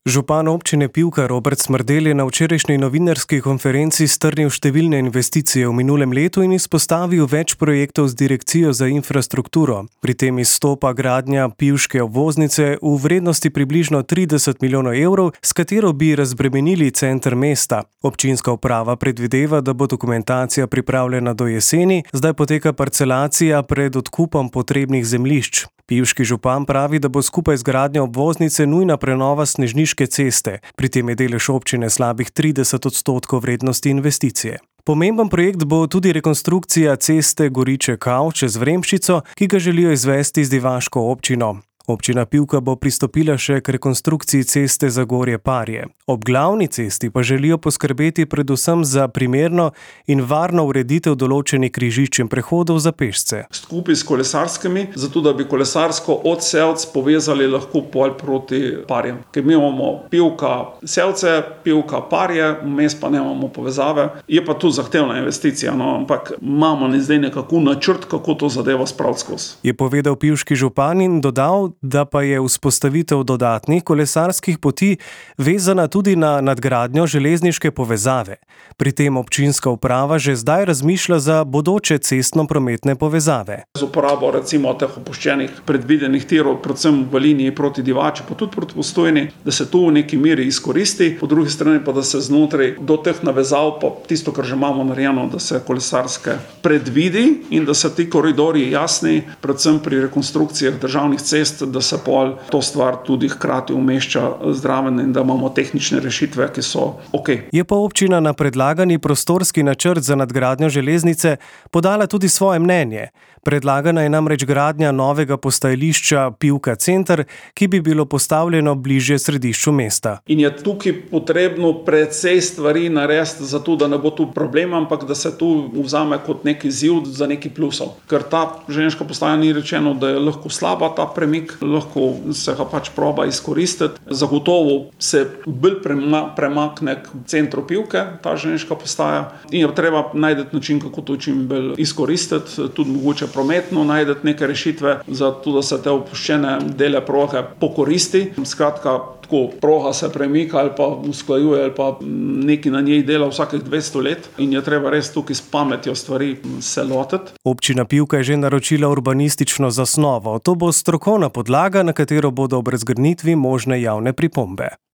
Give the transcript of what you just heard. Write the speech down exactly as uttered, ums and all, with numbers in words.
Župan občine Pivka Robert Smrdelj je na včerajšnji novinarski konferenci strnil številne investicije v minulem letu in izpostavil več projektov z Direkcijo za infrastrukturo. Pri tem izstopa gradnja pivške obvoznice v vrednosti približno trideset milijonov evrov, s katero bi razbremenili center mesta. Občinska uprava predvideva, da bo dokumentacija pripravljena do jeseni, zdaj poteka parcelacija pred odkupom potrebnih zemljišč. Pivški župan pravi, da bo skupaj z gradnjo obvoznice nujna prenova Snežniške ceste. Pri tem je delež občine slabih trideset odstotkov vrednosti investicije. Pomemben projekt bo tudi rekonstrukcija ceste Goriče-Kav čez Vremščico, ki ga želijo izvesti z divaško občino. Občina Pivka bo pristopila še k rekonstrukciji ceste Zagorje-Parje. Ob glavni cesti pa želijo poskrbeti predvsem za primerno in varno ureditev določenih križišč in prehodov za pešce. Skupaj s kolesarskimi, zato da bi kolesarsko od Selc povezali lahko pol proti Parjem. Ker mi imamo Pivka Selce, Pivka Parje, vmes pa nemamo povezave. Je pa tu zahtevna investicija, no, ampak imamo zdaj nekako načrt, kako to zadevo spraviti skozi. Je povedal pivški župan in dodal, da pa je vzpostavitev dodatnih kolesarskih poti vezana tudi na nadgradnjo železniške povezave. Pri tem občinska uprava že zdaj razmišlja za bodoče cestno-prometne povezave. Z uporabo recimo teh opuščenih predvidenih tirov, predvsem v liniji proti Divači, pa tudi proti Postojni, da se tu v neki meri izkoristi, po drugi strani pa da se znotraj do teh navezav, pa tisto, kar že imamo narejeno, da se kolesarske predvidi in da se ti koridorji jasni, predvsem pri rekonstrukcijah državnih cest, da se pol to stvar tudi hkrati umešča zdraven in da imamo tehnične rešitve, ki so ok. Je pa občina na predlagani prostorski načrt za nadgradnjo železnice podala tudi svoje mnenje. Predlagana je namreč gradnja novega postajališča Pivka center, ki bi bilo postavljeno bližje središču mesta. In je tukaj potrebno precej stvari narediti, zato da ne bo tu problem, ampak da se tu vzame kot neki ziv za neki plusov. Ker ta železniška postaja ni rečeno, da je lahko slaba ta premik, lahko se ga pač proba izkoristiti. Zagotovo se bolj premakne k centru Pivke, ta železniška postaja, in je treba najti način, kako to čim bolj izkoristiti, tudi mogoče prometno najti neke rešitve, zato da se te opuščene dele proge pokoristi. Skratka, tako proga se premika ali pa usklajuje ali pa neki na njej dela vsakih dvesto let in je treba res tukaj s pametjo stvari se lotiti. Občina Pivka je že naročila urbanistično zasnovo. To bo strokovna podlaga, na katero bodo ob razgrnitvi možne javne pripombe.